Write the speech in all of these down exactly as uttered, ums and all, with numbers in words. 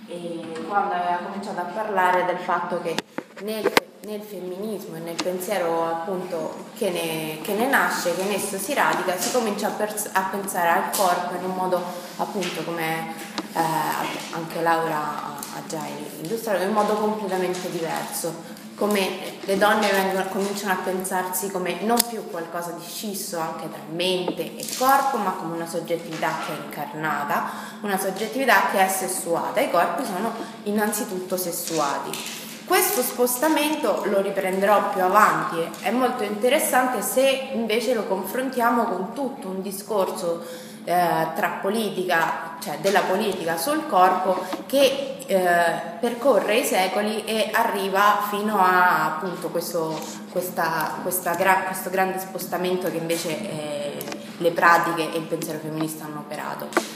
e quando aveva cominciato a parlare del fatto che nel, nel femminismo e nel pensiero appunto che ne, che ne nasce, che in esso si radica, si comincia a, pers- a pensare al corpo in un modo appunto come eh, anche Laura ha già illustrato, in un modo completamente diverso, come le donne vengono, cominciano a pensarsi come non più qualcosa di scisso anche tra mente e corpo, ma come una soggettività che è incarnata, una soggettività che è sessuata. I corpi sono innanzitutto sessuati. Questo spostamento lo riprenderò più avanti, è molto interessante se invece lo confrontiamo con tutto un discorso eh, tra politica, cioè della politica sul corpo, che eh, percorre i secoli e arriva fino a appunto questo, questa, questa gra- questo grande spostamento che invece eh, le pratiche e il pensiero femminista hanno operato.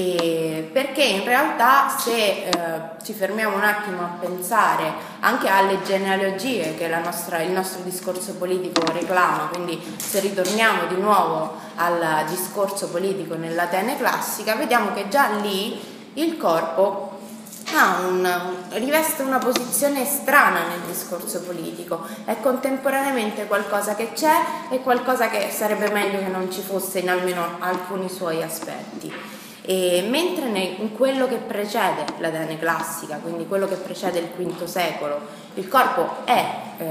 E perché in realtà se eh, ci fermiamo un attimo a pensare anche alle genealogie che la nostra, il nostro discorso politico reclama, quindi se ritorniamo di nuovo al discorso politico nell'Atene classica, vediamo che già lì il corpo ha un, riveste una posizione strana nel discorso politico, è contemporaneamente qualcosa che c'è e qualcosa che sarebbe meglio che non ci fosse in almeno alcuni suoi aspetti. E mentre in quello che precede l'Atene classica, quindi quello che precede il quinto secolo, il corpo è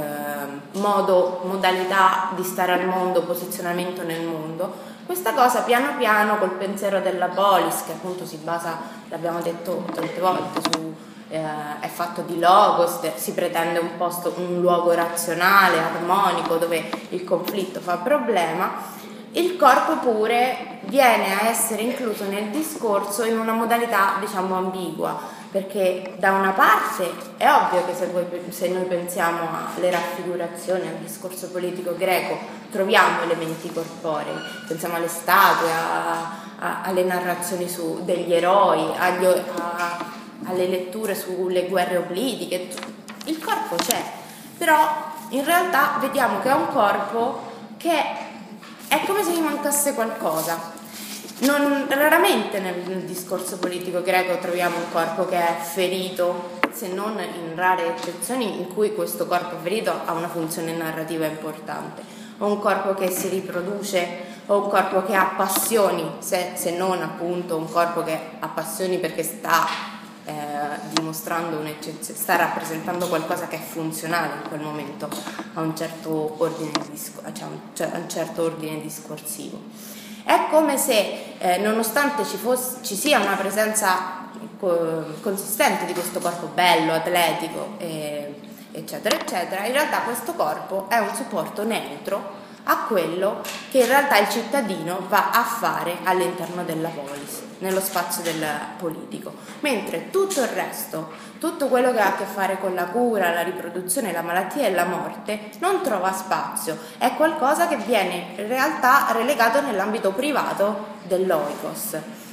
eh, modo, modalità di stare al mondo, posizionamento nel mondo, questa cosa piano piano col pensiero della polis, che appunto si basa, l'abbiamo detto tante volte, su, eh, è fatto di logos, si pretende un posto, un luogo razionale, armonico, dove il conflitto fa problema. Il corpo pure viene a essere incluso nel discorso in una modalità diciamo ambigua, perché da una parte è ovvio che se, voi, se noi pensiamo alle raffigurazioni, al discorso politico greco, troviamo elementi corporei, pensiamo alle statue, a, a, alle narrazioni su, degli eroi, agli, a, alle letture sulle guerre oblitiche, il corpo c'è, però in realtà vediamo che è un corpo che è come se gli mancasse qualcosa. Non, raramente nel, nel discorso politico greco troviamo un corpo che è ferito, se non in rare eccezioni in cui questo corpo ferito ha una funzione narrativa importante, o un corpo che si riproduce, o un corpo che ha passioni, se, se non appunto un corpo che ha passioni perché sta eh, dimostrando un'eccezione, sta rappresentando qualcosa che è funzionale in quel momento a un certo ordine, discor- cioè a un certo ordine discorsivo. È come se eh, nonostante ci, fosse, ci sia una presenza co- consistente di questo corpo bello, atletico, eh, eccetera, eccetera, in realtà questo corpo è un supporto neutro a quello che in realtà il cittadino va a fare all'interno della polis, nello spazio del politico, mentre tutto il resto, tutto quello che ha a che fare con la cura, la riproduzione, la malattia e la morte non trova spazio, è qualcosa che viene in realtà relegato nell'ambito privato dell'oikos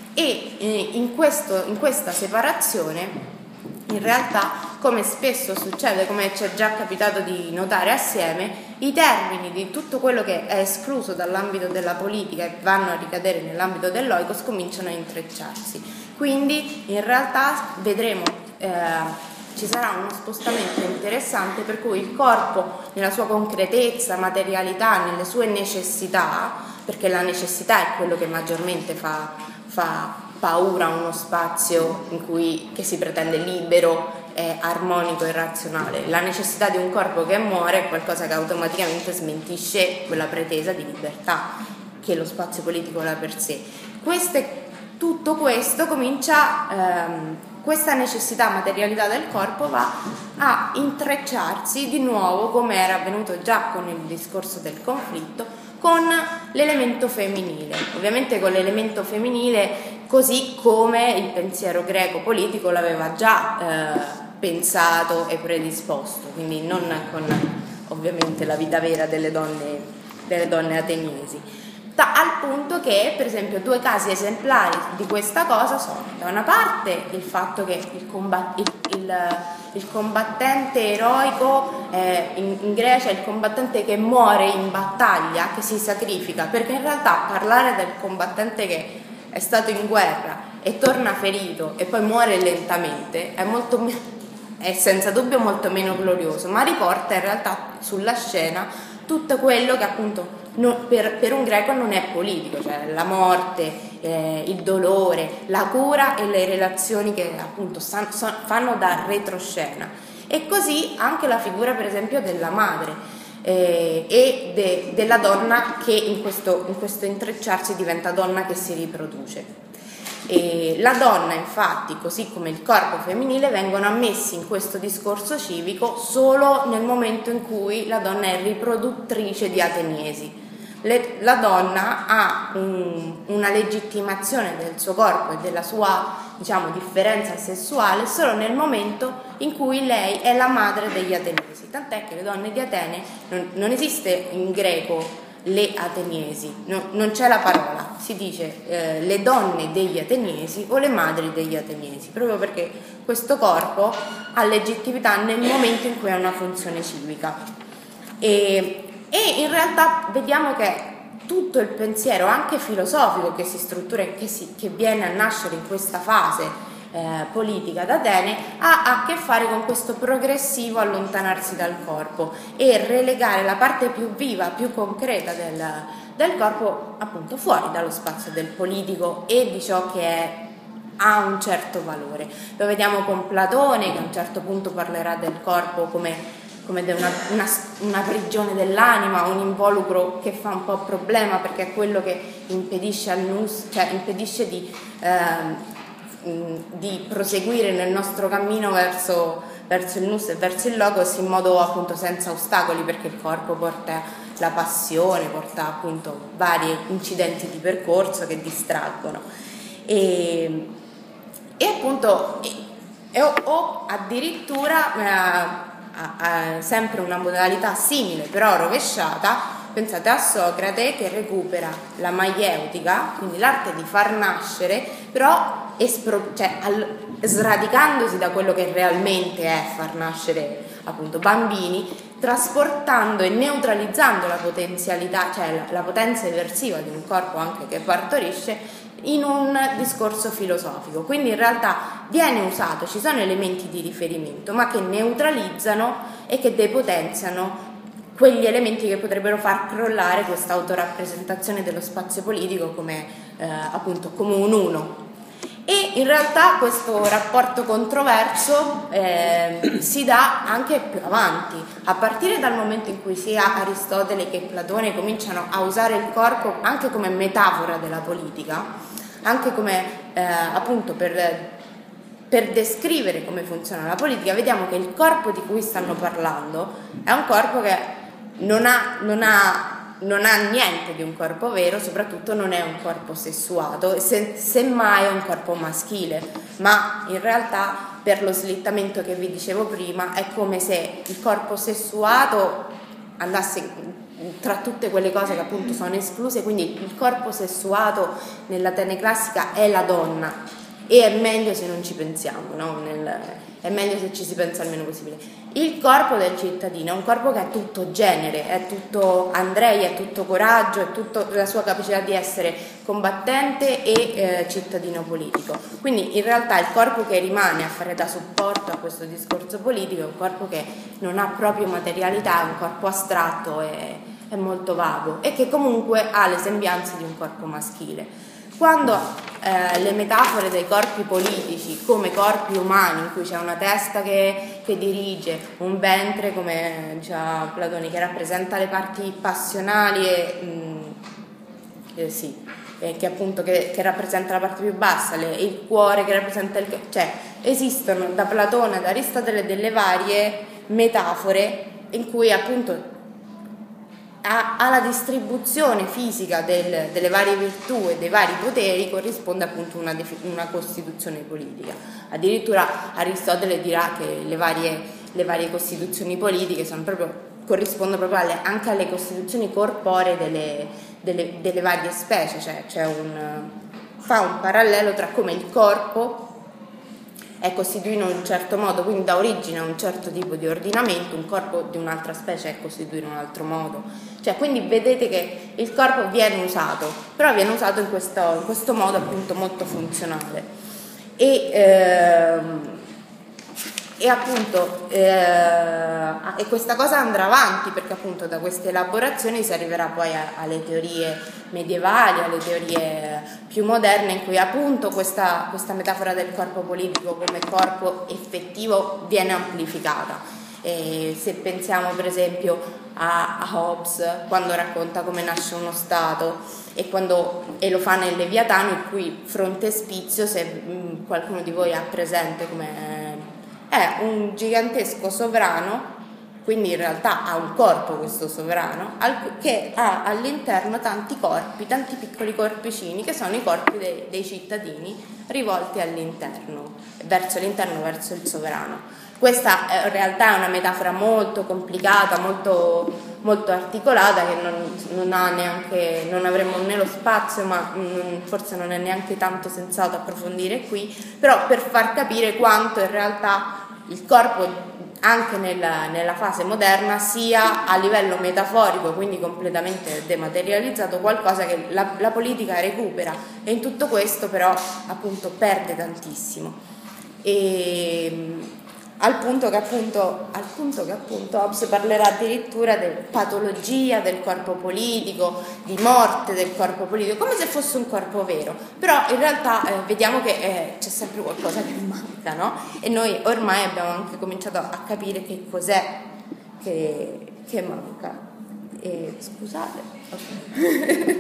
e in, questo, in questa separazione in realtà, come spesso succede, come ci è già capitato di notare assieme, i termini di tutto quello che è escluso dall'ambito della politica e vanno a ricadere nell'ambito dell'oikos cominciano a intrecciarsi. Quindi in realtà vedremo, eh, ci sarà uno spostamento interessante per cui il corpo nella sua concretezza, materialità, nelle sue necessità, perché la necessità è quello che maggiormente fa, fa paura a uno spazio in cui, che si pretende libero, eh, armonico e razionale. La necessità di un corpo che muore è qualcosa che automaticamente smentisce quella pretesa di libertà che lo spazio politico ha per sé. Queste, tutto questo comincia, ehm, questa necessità, materialità del corpo va a intrecciarsi di nuovo, come era avvenuto già con il discorso del conflitto, con l'elemento femminile, ovviamente con l'elemento femminile così come il pensiero greco politico l'aveva già eh, pensato e predisposto, quindi non con ovviamente la vita vera delle donne, delle donne ateniesi, da, al punto che per esempio due casi esemplari di questa cosa sono da una parte il fatto che il, combat- il, il, il combattente eroico eh, in, in Grecia è il combattente che muore in battaglia, che si sacrifica, perché in realtà parlare del combattente che è stato in guerra e torna ferito e poi muore lentamente è molto è senza dubbio molto meno glorioso, ma riporta in realtà sulla scena tutto quello che appunto non, per, per un greco non è politico, cioè la morte, eh, il dolore, la cura e le relazioni che appunto san, son, fanno da retroscena. E così anche la figura per esempio della madre eh, e de, della donna che in questo, in questo intrecciarsi diventa donna che si riproduce. E la donna infatti, così come il corpo femminile, vengono ammessi in questo discorso civico solo nel momento in cui la donna è riproduttrice di ateniesi. Le, la donna ha un, una legittimazione del suo corpo e della sua, diciamo, differenza sessuale solo nel momento in cui lei è la madre degli ateniesi, tant'è che le donne di Atene non, non esiste in greco le ateniesi, no, non c'è la parola, si dice eh, le donne degli ateniesi o le madri degli ateniesi, proprio perché questo corpo ha legittimità nel momento in cui ha una funzione civica. E, e in realtà vediamo che tutto il pensiero, anche filosofico, che si struttura e che, si, che viene a nascere in questa fase Eh, politica d'Atene ha a che fare con questo progressivo allontanarsi dal corpo e relegare la parte più viva, più concreta del, del corpo appunto fuori dallo spazio del politico e di ciò che è, ha un certo valore. Lo vediamo con Platone, che a un certo punto parlerà del corpo come, come una, una, una prigione dell'anima, un involucro che fa un po' problema perché è quello che impedisce al nus, cioè impedisce di eh, di proseguire nel nostro cammino verso, verso il nous e verso il logos in modo appunto senza ostacoli, perché il corpo porta la passione, porta appunto vari incidenti di percorso che distraggono e, e appunto e, e, o addirittura eh, a, a, sempre una modalità simile però rovesciata. Pensate a Socrate che recupera la maieutica, quindi l'arte di far nascere, però espro- cioè, al- sradicandosi da quello che realmente è far nascere appunto bambini, trasportando e neutralizzando la potenzialità, cioè la, la potenza eversiva di un corpo anche che partorisce, in un discorso filosofico. Quindi in realtà viene usato, ci sono elementi di riferimento, ma che neutralizzano e che depotenziano quegli elementi che potrebbero far crollare questa autorappresentazione dello spazio politico come eh, appunto come un uno. E in realtà questo rapporto controverso eh, si dà anche più avanti, a partire dal momento in cui sia Aristotele che Platone cominciano a usare il corpo anche come metafora della politica, anche come eh, appunto per Per descrivere come funziona la politica. Vediamo che il corpo di cui stanno parlando è un corpo che non ha, non ha, non ha niente di un corpo vero, soprattutto non è un corpo sessuato, se, semmai è un corpo maschile, ma in realtà per lo slittamento che vi dicevo prima è come se il corpo sessuato andasse tra tutte quelle cose che appunto sono escluse, quindi il corpo sessuato nell'Atene classica è la donna. E è meglio se non ci pensiamo, no? Nel, è meglio se ci si pensa il meno possibile. Il corpo del cittadino è un corpo che è tutto genere, è tutto Andrei, è tutto coraggio, è tutto la sua capacità di essere combattente e eh, cittadino politico. Quindi in realtà il corpo che rimane a fare da supporto a questo discorso politico è un corpo che non ha proprio materialità, è un corpo astratto e è molto vago e che comunque ha le sembianze di un corpo maschile. Quando eh, le metafore dei corpi politici come corpi umani in cui c'è una testa che, che dirige, un ventre come diceva Platone che rappresenta le parti passionali e mh, eh, sì, eh, che appunto che, che rappresenta la parte più bassa, le, il cuore che rappresenta il cioè esistono da Platone ad Aristotele delle varie metafore in cui appunto alla distribuzione fisica del, delle varie virtù e dei vari poteri corrisponde appunto una, una costituzione politica. Addirittura Aristotele dirà che le varie, le varie costituzioni politiche sono proprio, corrispondono proprio alle, anche alle costituzioni corporee delle, delle, delle varie specie, cioè c'è un, fa un parallelo tra come il corpo è costituito in un certo modo, quindi dà origine a un certo tipo di ordinamento, un corpo di un'altra specie è costituito in un altro modo. Cioè, quindi vedete che il corpo viene usato, però viene usato in questo, in questo modo appunto molto funzionale. e, ehm, e appunto eh, e questa cosa andrà avanti, perché appunto da queste elaborazioni si arriverà poi a, alle teorie medievali, alle teorie più moderne, in cui appunto questa, questa metafora del corpo politico come corpo effettivo viene amplificata. E se pensiamo per esempio a, a Hobbes, quando racconta come nasce uno Stato, e, quando, e lo fa nel Leviatano, il cui frontespizio, se mh, qualcuno di voi ha presente, come è un gigantesco sovrano, quindi in realtà ha un corpo questo sovrano, che ha all'interno tanti corpi, tanti piccoli corpicini, che sono i corpi dei, dei cittadini rivolti all'interno, verso l'interno, verso il sovrano. Questa in realtà è una metafora molto complicata, molto, molto articolata, che non, non ha neanche, non avremo né lo spazio, ma mh, forse non è neanche tanto sensato approfondire qui, però per far capire quanto in realtà il corpo anche nella, nella fase moderna sia a livello metaforico, quindi completamente dematerializzato, qualcosa che la, la politica recupera, e in tutto questo però appunto perde tantissimo. E, al punto che appunto, al punto che appunto Hobbes parlerà addirittura di patologia del corpo politico, di morte del corpo politico, come se fosse un corpo vero. Però in realtà eh, vediamo che eh, c'è sempre qualcosa che manca, no? E noi ormai abbiamo anche cominciato a capire che cos'è che, che manca. E, scusate. Okay.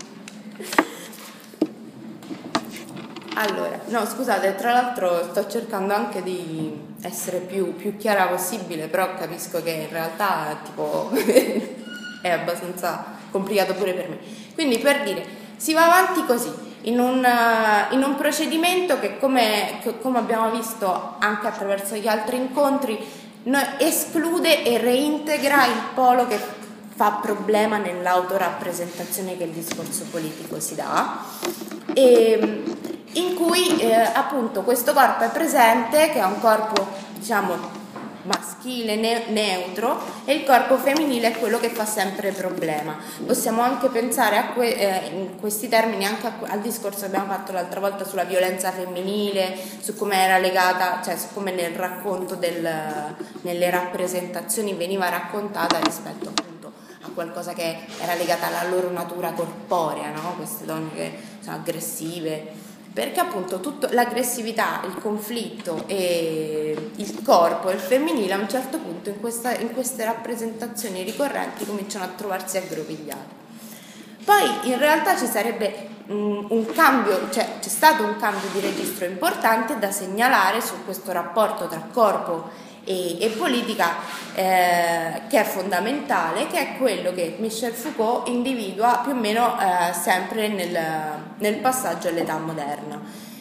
Allora, no, scusate, tra l'altro sto cercando anche di essere più, più chiara possibile, però capisco che in realtà tipo è abbastanza complicato pure per me. Quindi, per dire, si va avanti così, in un, in un procedimento che, come, che, come abbiamo visto anche attraverso gli altri incontri, esclude e reintegra il polo che fa problema nell'autorappresentazione che il discorso politico si dà, e in cui eh, appunto questo corpo è presente, che è un corpo diciamo maschile, ne- neutro, e il corpo femminile è quello che fa sempre problema. Possiamo anche pensare a que- eh, in questi termini anche a- al discorso che abbiamo fatto l'altra volta sulla violenza femminile, su come era legata, cioè su come nel racconto del, nelle rappresentazioni veniva raccontata rispetto appunto a qualcosa che era legata alla loro natura corporea, no? Queste donne che sono aggressive, perché appunto tutto, l'aggressività, il conflitto e il corpo e il femminile a un certo punto in, questa, in queste rappresentazioni ricorrenti cominciano a trovarsi aggrovigliati. Poi in realtà ci sarebbe un, un cambio, cioè c'è stato un cambio di registro importante da segnalare su questo rapporto tra corpo e, e politica eh, che è fondamentale, che è quello che Michel Foucault individua più o meno eh, sempre nel, nel passaggio all'età moderna.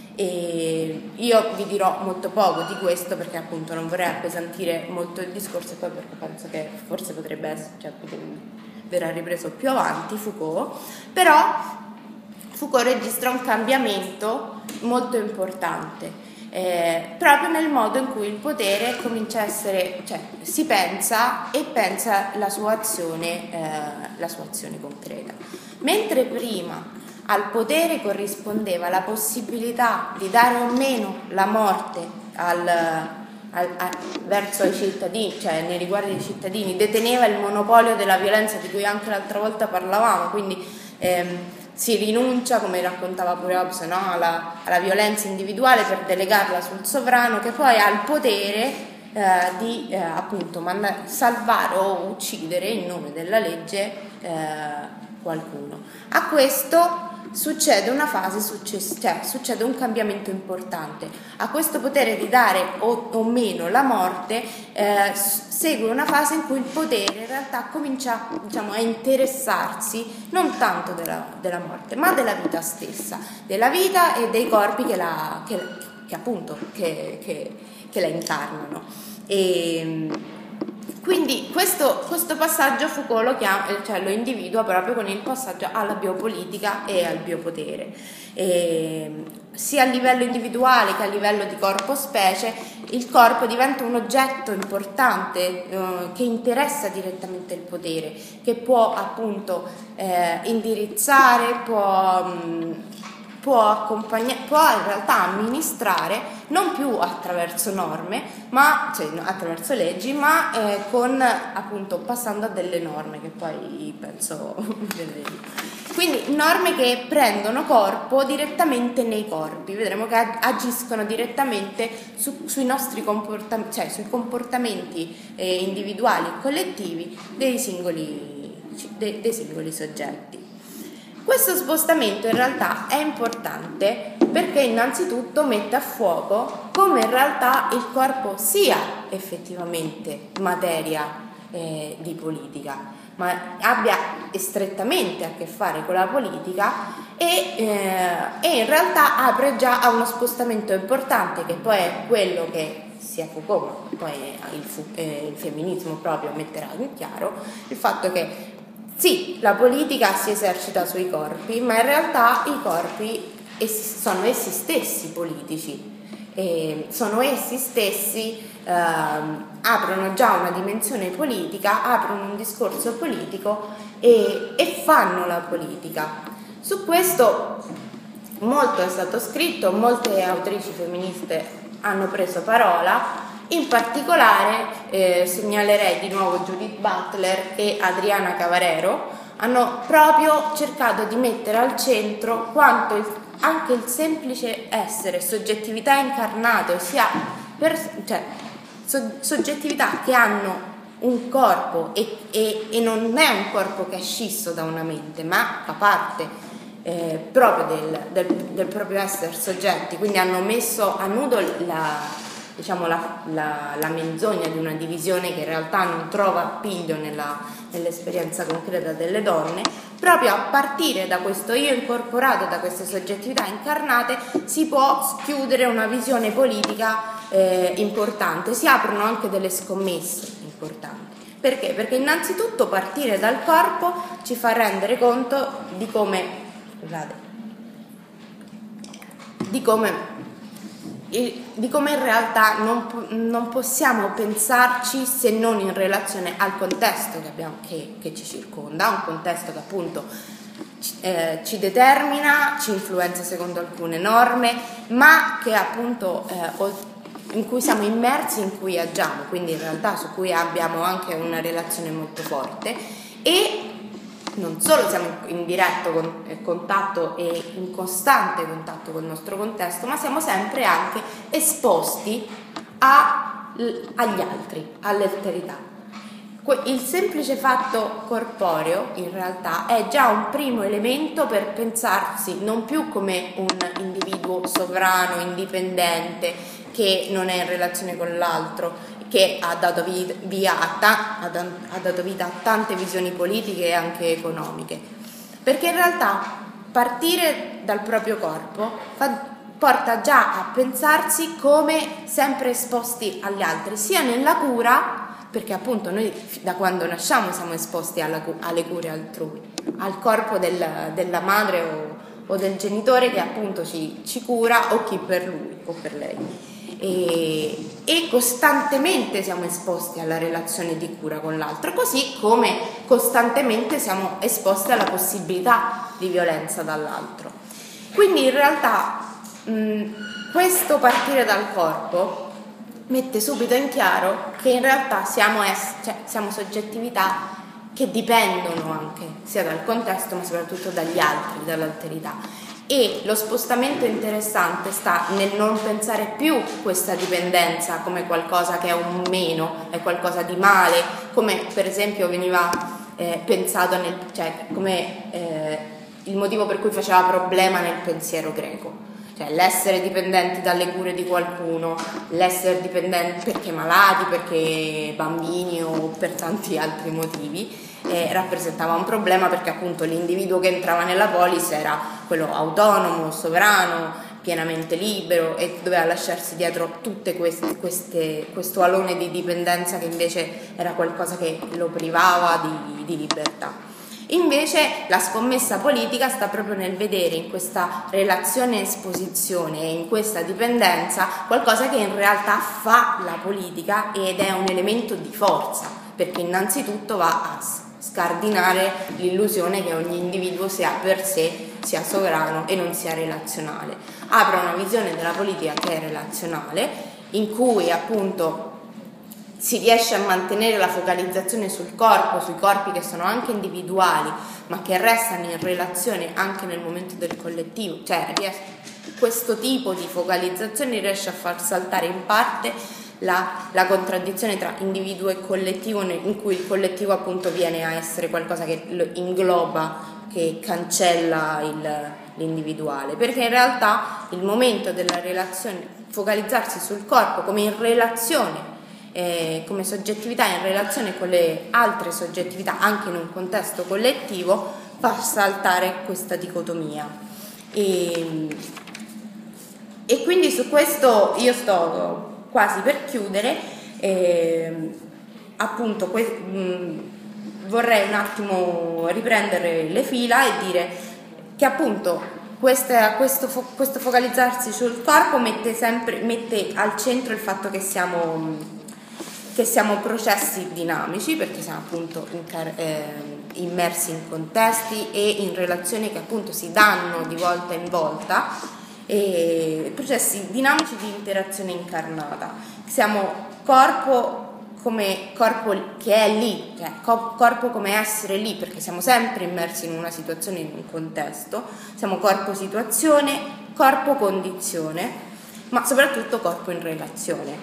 E io vi dirò molto poco di questo, perché appunto non vorrei appesantire molto il discorso, e poi perché penso che forse potrebbe essere, cioè, verrà ripreso più avanti Foucault, però Foucault registra un cambiamento molto importante. Eh, proprio nel modo in cui il potere comincia a essere, cioè si pensa e pensa la sua azione, eh, la sua azione concreta. Mentre prima al potere corrispondeva la possibilità di dare o meno la morte al, al, a, verso i cittadini, cioè nei riguardi dei cittadini, deteneva il monopolio della violenza di cui anche l'altra volta parlavamo, quindi ehm, si rinuncia, come raccontava pure Hobbes, no? alla, alla violenza individuale per delegarla sul sovrano, che poi ha il potere eh, di eh, appunto manda- salvare o uccidere in nome della legge eh, qualcuno. A questo succede una fase successiva, cioè succede un cambiamento importante. A questo potere di dare o, o meno la morte eh, segue una fase in cui il potere in realtà comincia, diciamo, a interessarsi non tanto della, della morte, ma della vita stessa, della vita e dei corpi che la, che, che appunto che, che, che la incarnano. E, quindi questo, questo passaggio Foucault lo, chiama, cioè lo individua proprio con il passaggio alla biopolitica e al biopotere. E, sia a livello individuale che a livello di corpo-specie, il corpo diventa un oggetto importante eh, che interessa direttamente il potere, che può appunto eh, indirizzare, può... Mh, può accompagnare, può in realtà amministrare non più attraverso norme, ma cioè attraverso leggi, ma eh, con appunto passando a delle norme che poi penso vedremo. Quindi norme che prendono corpo direttamente nei corpi, vedremo che agiscono direttamente su, sui nostri comportamenti, cioè sui comportamenti eh, individuali e collettivi dei singoli, dei, dei singoli soggetti. Questo spostamento in realtà è importante perché innanzitutto mette a fuoco come in realtà il corpo sia effettivamente materia eh, di politica, ma abbia strettamente a che fare con la politica e, eh, e in realtà apre già a uno spostamento importante che poi è quello che sia Foucault, ma poi il, eh, il femminismo proprio metterà in chiaro, il fatto che sì, la politica si esercita sui corpi, ma in realtà i corpi sono essi stessi politici, e sono essi stessi, eh, aprono già una dimensione politica, aprono un discorso politico e, e fanno la politica. Su questo molto è stato scritto, molte autrici femministe hanno preso parola. In particolare eh, segnalerei di nuovo Judith Butler e Adriana Cavarero, hanno proprio cercato di mettere al centro quanto il, anche il semplice essere soggettività incarnate, ossia per, cioè, so, soggettività che hanno un corpo e, e, e non è un corpo che è scisso da una mente, ma fa parte eh, proprio del, del, del proprio essere soggetti, quindi hanno messo a nudo la diciamo la, la, la menzogna di una divisione che in realtà non trova appiglio nella, nell'esperienza concreta delle donne. Proprio a partire da questo io incorporato, da queste soggettività incarnate, si può schiudere una visione politica eh, importante, si aprono anche delle scommesse importanti. Perché? Perché innanzitutto partire dal corpo ci fa rendere conto di come scusate di come di come in realtà non, non possiamo pensarci se non in relazione al contesto che, abbiamo, che, che ci circonda, un contesto che appunto eh, ci determina, ci influenza secondo alcune norme, ma che appunto eh, in cui siamo immersi, in cui agiamo, quindi in realtà su cui abbiamo anche una relazione molto forte e non solo siamo in diretto con, eh, contatto e in costante contatto col nostro contesto, ma siamo sempre anche esposti a, agli altri, all'alterità. Il semplice fatto corporeo in realtà è già un primo elemento per pensarsi non più come un individuo sovrano, indipendente, che non è in relazione con l'altro, che ha dato, via a ta- ha dato vita a tante visioni politiche e anche economiche, perché in realtà partire dal proprio corpo fa, porta già a pensarsi come sempre esposti agli altri, sia nella cura, perché appunto noi da quando nasciamo siamo esposti alla, alle cure altrui, al corpo del, della madre o, o del genitore che appunto ci, ci cura o chi per lui o per lei. E, e costantemente siamo esposti alla relazione di cura con l'altro, così come costantemente siamo esposti alla possibilità di violenza dall'altro. Quindi in realtà mh, questo partire dal corpo mette subito in chiaro che in realtà siamo, es- cioè, siamo soggettività che dipendono anche sia dal contesto ma soprattutto dagli altri, dall'alterità. E lo spostamento interessante sta nel non pensare più questa dipendenza come qualcosa che è un meno, è qualcosa di male, come per esempio veniva eh, pensato nel, cioè come eh, il motivo per cui faceva problema nel pensiero greco, cioè l'essere dipendenti dalle cure di qualcuno, l'essere dipendenti perché malati, perché bambini o per tanti altri motivi. Eh, rappresentava un problema perché appunto l'individuo che entrava nella polis era quello autonomo, sovrano, pienamente libero e doveva lasciarsi dietro tutte queste, queste questo alone di dipendenza che invece era qualcosa che lo privava di, di libertà. Invece la scommessa politica sta proprio nel vedere in questa relazione esposizione e in questa dipendenza qualcosa che in realtà fa la politica ed è un elemento di forza, perché innanzitutto va a scardinare l'illusione che ogni individuo sia per sé sia sovrano e non sia relazionale. Apre una visione della politica che è relazionale, in cui appunto si riesce a mantenere la focalizzazione sul corpo, sui corpi che sono anche individuali, ma che restano in relazione anche nel momento del collettivo. Cioè questo tipo di focalizzazione riesce a far saltare in parte la, la contraddizione tra individuo e collettivo, in cui il collettivo appunto viene a essere qualcosa che lo ingloba, che cancella il, l'individuale, perché in realtà il momento della relazione, focalizzarsi sul corpo come in relazione, eh, come soggettività in relazione con le altre soggettività anche in un contesto collettivo, fa saltare questa dicotomia. E, e quindi su questo io sto quasi per chiudere, eh, appunto que- mh, vorrei un attimo riprendere le fila e dire che appunto questa, questo, fo- questo focalizzarsi sul corpo mette, sempre, mette al centro il fatto che siamo, che siamo processi dinamici, perché siamo appunto incar- eh, immersi in contesti e in relazioni che appunto si danno di volta in volta, e processi dinamici di interazione incarnata. Siamo corpo come corpo che è lì, cioè corpo come essere lì, perché siamo sempre immersi in una situazione, in un contesto, siamo corpo situazione, corpo condizione, ma soprattutto corpo in relazione.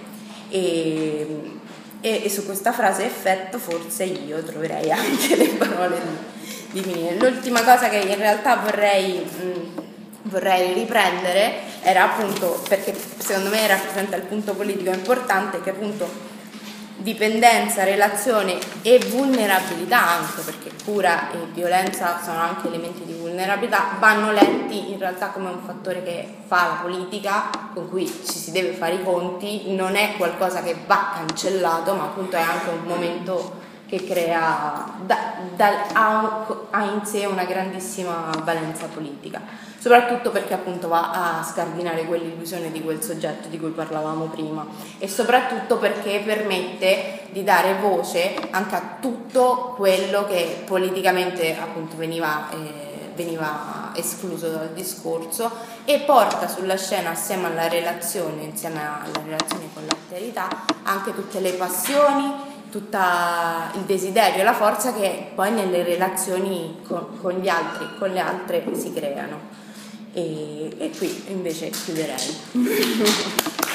E, e, e su questa frase effetto forse io troverei anche le parole di, di finire. L'ultima cosa che in realtà vorrei... Mh, vorrei riprendere era appunto, perché secondo me rappresenta il punto politico importante, che appunto dipendenza, relazione e vulnerabilità, anche perché cura e violenza sono anche elementi di vulnerabilità, vanno letti in realtà come un fattore che fa la politica, con cui ci si deve fare i conti, non è qualcosa che va cancellato, ma appunto è anche un momento che crea, da, da, ha, ha in sé una grandissima valenza politica, soprattutto perché appunto va a scardinare quell'illusione di quel soggetto di cui parlavamo prima, e soprattutto perché permette di dare voce anche a tutto quello che politicamente appunto veniva, eh, veniva escluso dal discorso, e porta sulla scena, assieme alla relazione, insieme alla relazione con l'alterità, anche tutte le passioni, tutto il desiderio e la forza che poi nelle relazioni con, con gli altri, con le altre si creano. E, e qui invece chiuderei.